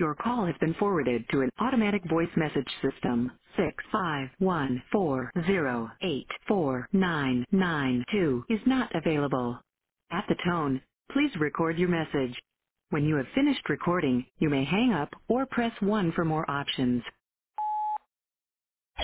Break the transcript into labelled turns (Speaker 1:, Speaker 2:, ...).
Speaker 1: Your call has been forwarded to an automatic voice message system. 65140849992 is not available. At the tone, please record your message. When you have finished recording, you may hang up or press 1 for more options.